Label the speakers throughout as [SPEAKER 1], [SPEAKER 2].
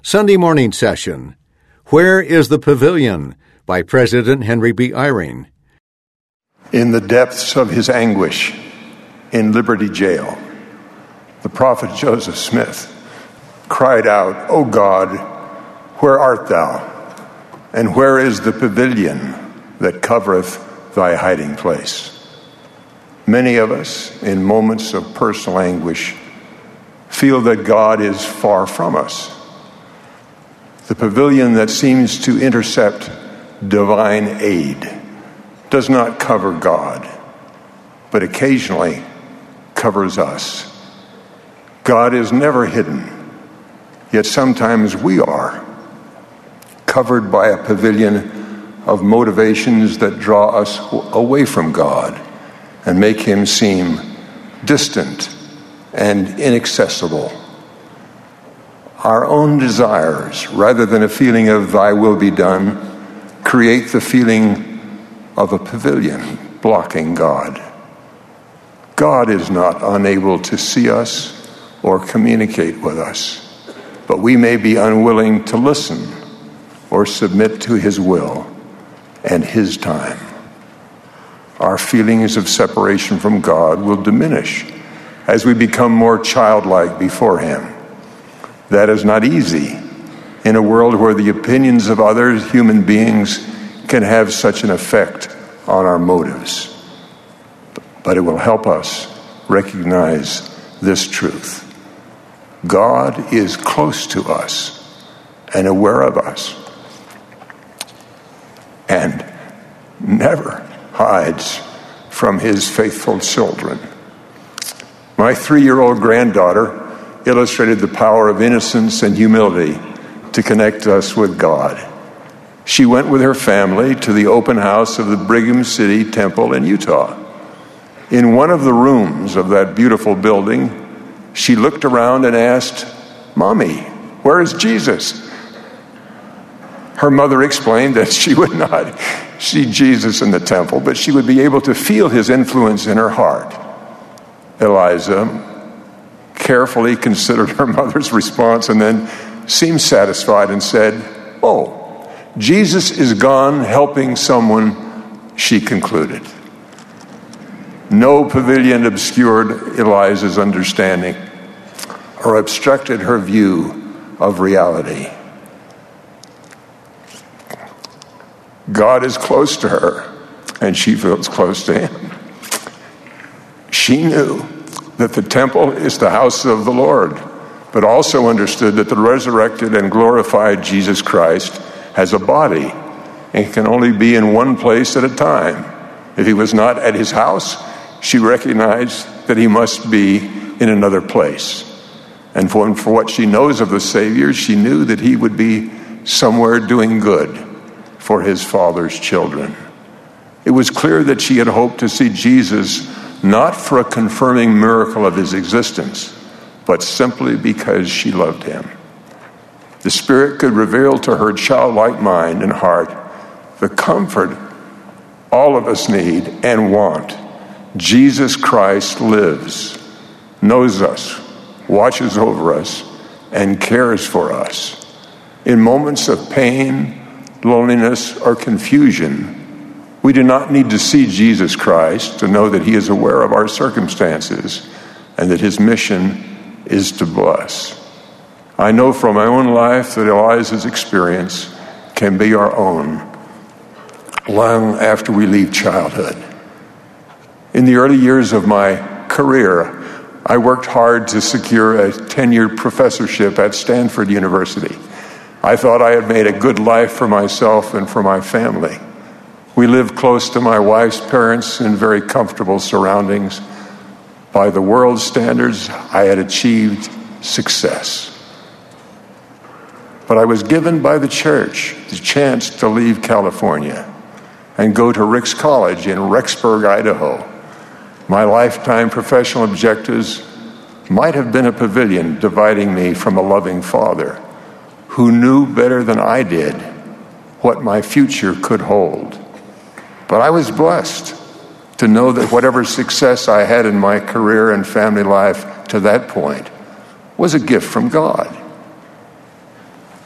[SPEAKER 1] Sunday morning session, Where is the Pavilion? By President Henry B. Eyring.
[SPEAKER 2] In the depths of his anguish in Liberty Jail, the prophet Joseph Smith cried out, "O God, where art thou? And where is the pavilion that covereth thy hiding place?" Many of us, in moments of personal anguish, feel that God is far from us. The pavilion that seems to intercept divine aid does not cover God, but occasionally covers us. God is never hidden, yet sometimes we are, covered by a pavilion of motivations that draw us away from God and make him seem distant and inaccessible. Our own desires, rather than a feeling of thy will be done, create the feeling of a pavilion blocking God. God is not unable to see us or communicate with us, but we may be unwilling to listen or submit to his will and his time. Our feelings of separation from God will diminish as we become more childlike before him. That is not easy in a world where the opinions of other human beings can have such an effect on our motives. But it will help us recognize this truth. God is close to us and aware of us, and never hides from his faithful children. My 3-year-old granddaughter illustrated the power of innocence and humility to connect us with God. She went with her family to the open house of the Brigham City Temple in Utah. In one of the rooms of that beautiful building, she looked around and asked, "Mommy, where is Jesus?" Her mother explained that she would not see Jesus in the temple, but she would be able to feel his influence in her heart. Eliza carefully considered her mother's response and then seemed satisfied and said, "Oh, Jesus is gone helping someone," she concluded. No pavilion obscured Eliza's understanding or obstructed her view of reality. God is close to her, and she feels close to him. She knew that the temple is the house of the Lord, but also understood that the resurrected and glorified Jesus Christ has a body and can only be in one place at a time. If he was not at his house, she recognized that he must be in another place. And for what she knows of the Savior, she knew that he would be somewhere doing good for his Father's children. It was clear that she had hoped to see Jesus not for a confirming miracle of his existence, but simply because she loved him. The Spirit could reveal to her childlike mind and heart the comfort all of us need and want. Jesus Christ lives, knows us, watches over us, and cares for us. In moments of pain, loneliness, or confusion, we do not need to see Jesus Christ to know that he is aware of our circumstances and that his mission is to bless. I know from my own life that Eliza's experience can be our own long after we leave childhood. In the early years of my career, I worked hard to secure a tenured professorship at Stanford University. I thought I had made a good life for myself and for my family. We lived close to my wife's parents in very comfortable surroundings. By the world's standards, I had achieved success. But I was given by the church the chance to leave California and go to Ricks College in Rexburg, Idaho. My lifetime professional objectives might have been a pavilion dividing me from a loving Father who knew better than I did what my future could hold. But I was blessed to know that whatever success I had in my career and family life to that point was a gift from God.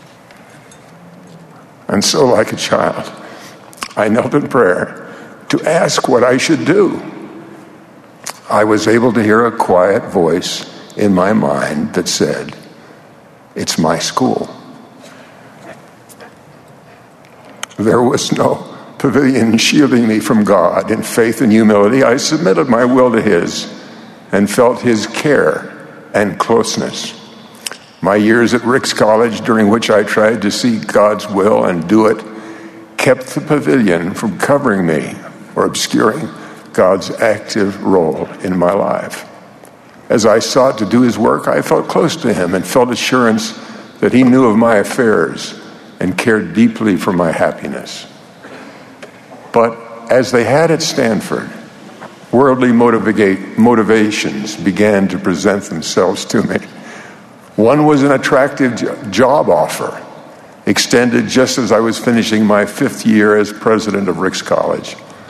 [SPEAKER 2] And so, like a child, I knelt in prayer to ask what I should do. I was able to hear a quiet voice in my mind that said, "It's my school." There was no pavilion shielding me from God. In faith and humility, I submitted my will to His and felt His care and closeness. My years at Ricks College, during which I tried to seek God's will and do it, kept the pavilion from covering me or obscuring God's active role in my life. As I sought to do His work, I felt close to Him and felt assurance that He knew of my affairs and cared deeply for my happiness. But as they had at Stanford, worldly motivations began to present themselves to me. One was an attractive job offer, extended just as I was finishing my 5th year as president of Ricks College.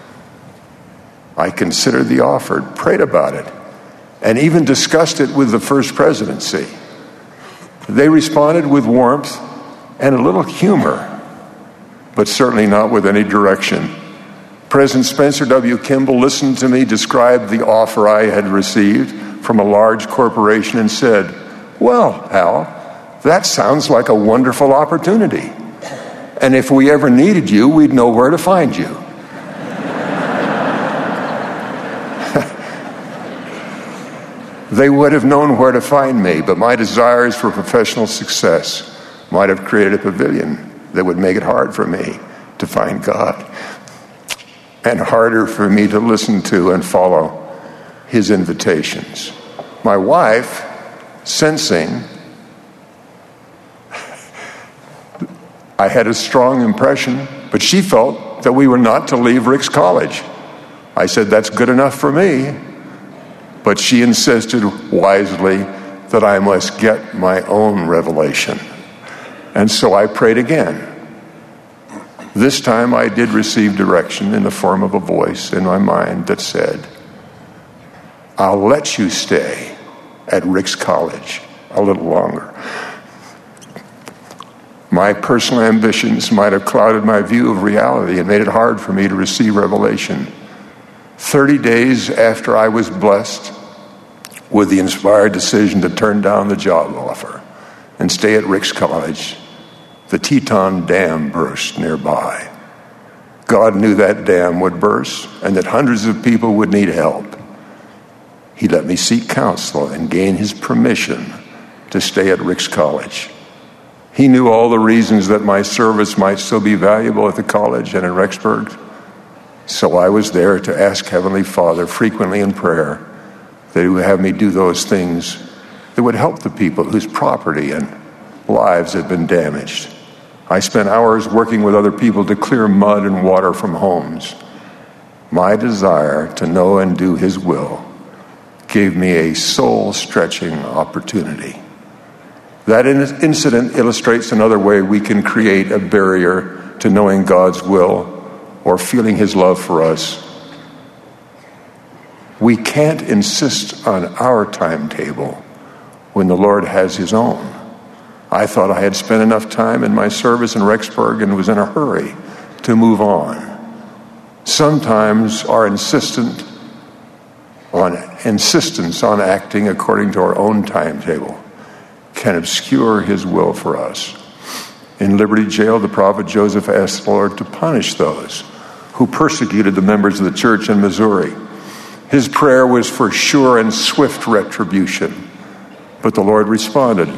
[SPEAKER 2] I considered the offer, prayed about it, and even discussed it with the first presidency. They responded with warmth and a little humor, but certainly not with any direction. President Spencer W. Kimball listened to me describe the offer I had received from a large corporation and said, "Well, Al, that sounds like a wonderful opportunity. And if we ever needed you, we'd know where to find you." They would have known where to find me, but my desires for professional success might have created a pavilion that would make it hard for me to find God and harder for me to listen to and follow His invitations. My wife, sensing I had a strong impression, but she felt that we were not to leave Ricks College. I said, "That's good enough for me." But she insisted wisely that I must get my own revelation. And so I prayed again. This time I did receive direction in the form of a voice in my mind that said, "I'll let you stay at Ricks College a little longer." My personal ambitions might have clouded my view of reality and made it hard for me to receive revelation. 30 days after I was blessed with the inspired decision to turn down the job offer and stay at Ricks College, the Teton Dam burst nearby. God knew that dam would burst and that hundreds of people would need help. He let me seek counsel and gain His permission to stay at Ricks College. He knew all the reasons that my service might still be valuable at the college and in Rexburg. So I was there to ask Heavenly Father frequently in prayer that He would have me do those things that would help the people whose property and lives had been damaged. I spent hours working with other people to clear mud and water from homes. My desire to know and do His will gave me a soul-stretching opportunity. That incident illustrates another way we can create a barrier to knowing God's will or feeling His love for us. We can't insist on our timetable when the Lord has His own. I thought I had spent enough time in my service in Rexburg and was in a hurry to move on. Sometimes our insistence on acting according to our own timetable can obscure His will for us. In Liberty Jail, the prophet Joseph asked the Lord to punish those who persecuted the members of the church in Missouri. His prayer was for sure and swift retribution, but the Lord responded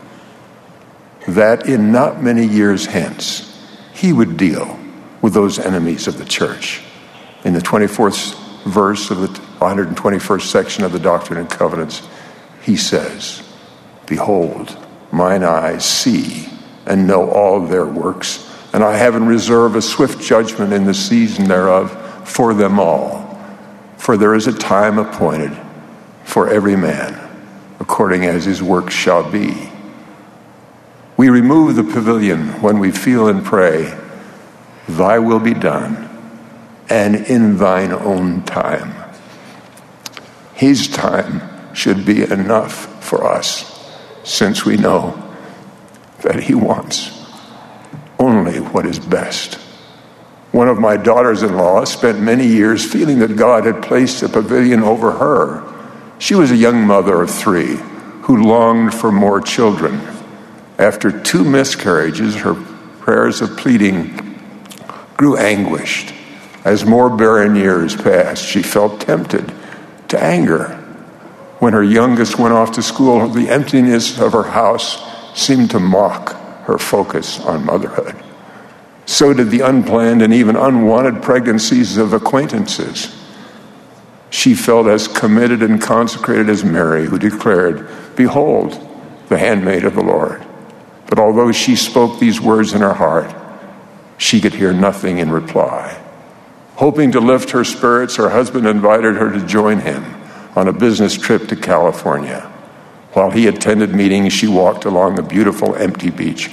[SPEAKER 2] that in not many years hence, He would deal with those enemies of the church. In the 24th verse of the 121st section of the Doctrine and Covenants, He says, "Behold, mine eyes see and know all their works, and I have in reserve a swift judgment in the season thereof for them all. For there is a time appointed for every man, according as his work shall be." We remove the pavilion when we feel and pray, "Thy will be done, and in Thine own time." His time should be enough for us, since we know that He wants only only what is best. One of my daughters-in-law spent many years feeling that God had placed a pavilion over her. She was a young mother of 3 who longed for more children. After 2 miscarriages, her prayers of pleading grew anguished. As more barren years passed, she felt tempted to anger. When her youngest went off to school, the emptiness of her house seemed to mock her focus on motherhood. So did the unplanned and even unwanted pregnancies of acquaintances. She felt as committed and consecrated as Mary, who declared, "Behold, the handmaid of the Lord." But although she spoke these words in her heart, she could hear nothing in reply. Hoping to lift her spirits, her husband invited her to join him on a business trip to California. While he attended meetings, she walked along the beautiful empty beach,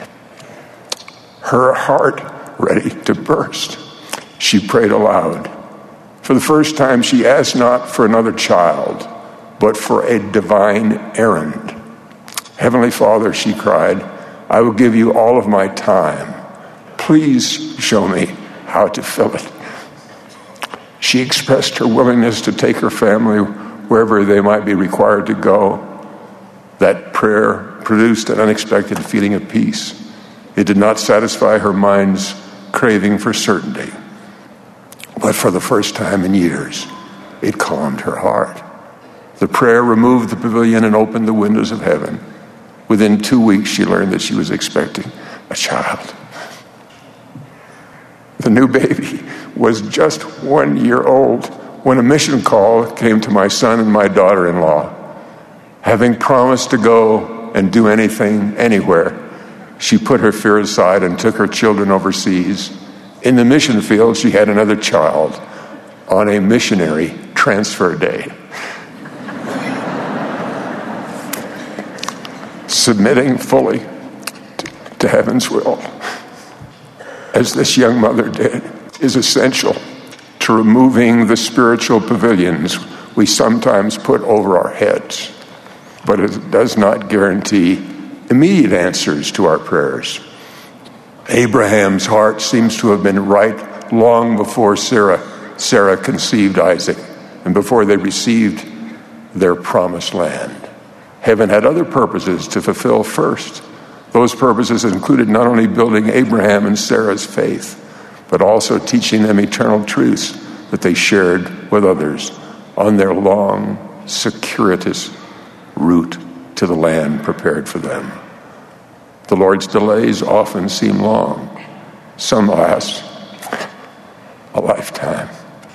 [SPEAKER 2] her heart ready to burst. She prayed aloud. For the first time, she asked not for another child, but for a divine errand. "Heavenly Father," she cried, "I will give you all of my time. Please show me how to fill it." She expressed her willingness to take her family wherever they might be required to go. That prayer produced an unexpected feeling of peace. It did not satisfy her mind's craving for certainty, but for the first time in years, it calmed her heart. The prayer removed the pavilion and opened the windows of heaven. Within 2 weeks, she learned that she was expecting a child. The new baby was just 1 year old when a mission call came to my son and my daughter-in-law. Having promised to go and do anything, anywhere, she put her fear aside and took her children overseas. In the mission field, she had another child on a missionary transfer day. Submitting fully to heaven's will, as this young mother did, is essential to removing the spiritual pavilions we sometimes put over our heads. But it does not guarantee immediate answers to our prayers. Abraham's heart seems to have been right long before Sarah conceived Isaac and before they received their promised land. Heaven had other purposes to fulfill first. Those purposes included not only building Abraham and Sarah's faith, but also teaching them eternal truths that they shared with others on their long, circuitous route to the land prepared for them. The Lord's delays often seem long. Some last a lifetime.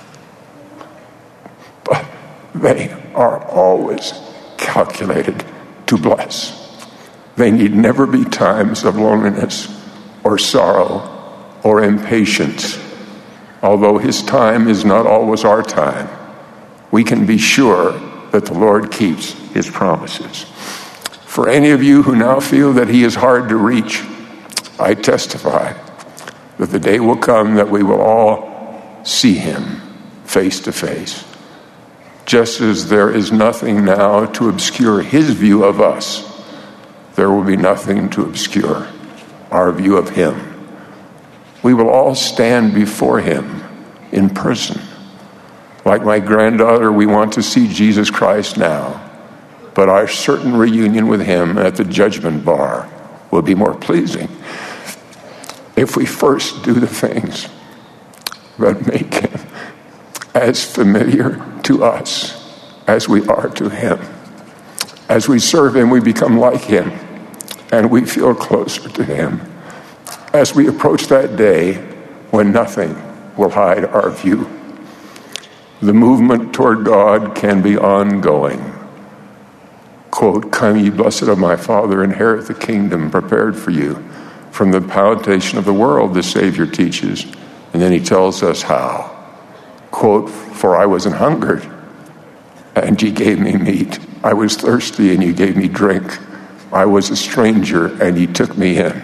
[SPEAKER 2] But they are always calculated to bless. They need never be times of loneliness or sorrow or impatience. Although His time is not always our time, we can be sure that the Lord keeps His promises. For any of you who now feel that He is hard to reach, I testify that the day will come that we will all see Him face to face. Just as there is nothing now to obscure His view of us, there will be nothing to obscure our view of Him. We will all stand before Him in person. Like my granddaughter, we want to see Jesus Christ now, but our certain reunion with Him at the judgment bar will be more pleasing if we first do the things that make Him as familiar to us as we are to Him. As we serve Him, we become like Him, and we feel closer to Him. As we approach that day when nothing will hide our view, the movement toward God can be ongoing. Quote, "Come ye blessed of my Father, inherit the kingdom prepared for you. From the foundation of the world," the Savior teaches. And then He tells us how. Quote, "For I was an hungered, and ye gave me meat. I was thirsty, and ye gave me drink. I was a stranger, and ye took me in.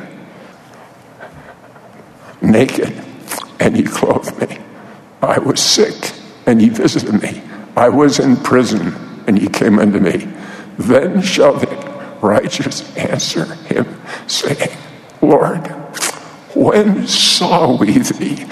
[SPEAKER 2] Naked, and ye clothed me. I was sick, and ye visited me. I was in prison, and ye came unto me. Then shall the righteous answer Him, saying, Lord, when saw we thee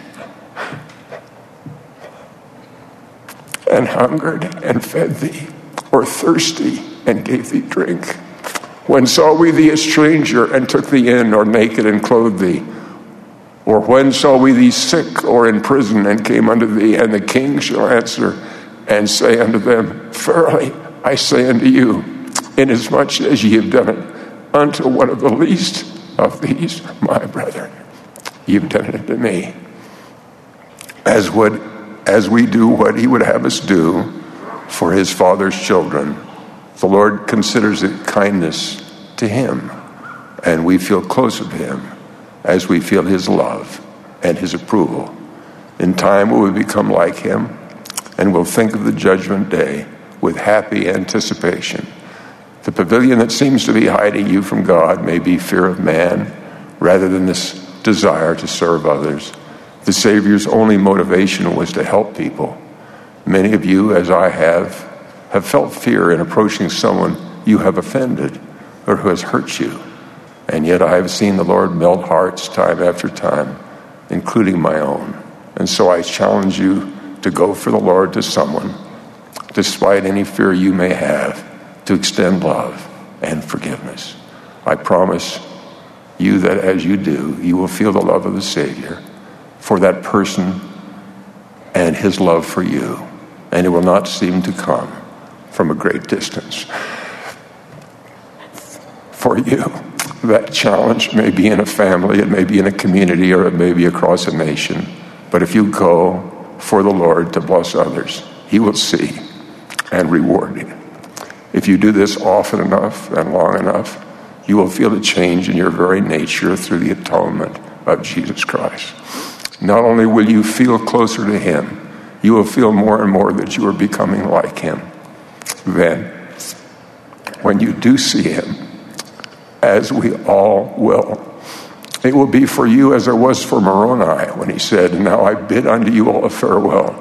[SPEAKER 2] and hungered and fed thee, or thirsty and gave thee drink? When saw we thee a stranger and took thee in, or naked and clothed thee? Or when saw we thee sick or in prison and came unto thee? And the king shall answer and say unto them, Verily I say unto you, inasmuch as ye have done it unto one of the least of these my brethren, ye have done it unto me. As we do what he would have us do for his Father's children, the Lord considers it kindness to him, and we feel close to him as we feel his love and his approval. In time we will become like him, and will think of the judgment day with happy anticipation. The pavilion that seems to be hiding you from God may be fear of man rather than this desire to serve others. The Savior's only motivation was to help people. Many of you, as I have felt fear in approaching someone you have offended or who has hurt you. And yet I have seen the Lord melt hearts time after time, including my own. And so I challenge you to go for the Lord to someone, despite any fear you may have, to extend love and forgiveness. I promise you that as you do, you will feel the love of the Savior for that person and his love for you. And it will not seem to come from a great distance. For you, that challenge may be in a family, it may be in a community, or it may be across a nation. But if you go for the Lord to bless others, he will see and reward you. If you do this often enough and long enough, you will feel a change in your very nature through the atonement of Jesus Christ. Not only will you feel closer to him, you will feel more and more that you are becoming like him. Then, when you do see him, as we all will, it will be for you as it was for Moroni when he said, Now I bid unto you all a farewell.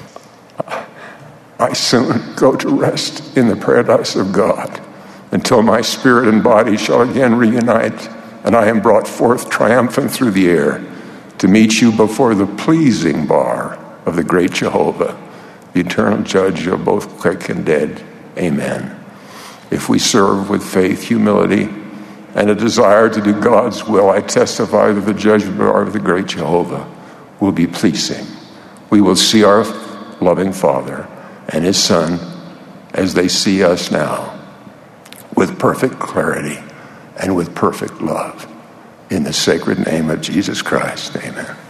[SPEAKER 2] I soon go to rest in the paradise of God until my spirit and body shall again reunite, and I am brought forth triumphant through the air to meet you before the pleasing bar of the great Jehovah, the eternal judge of both quick and dead. Amen. If we serve with faith, humility, and a desire to do God's will, I testify that the judgment bar of the great Jehovah will be pleasing. We will see our loving Father and his Son as they see us now, with perfect clarity and with perfect love. In the sacred name of Jesus Christ, amen.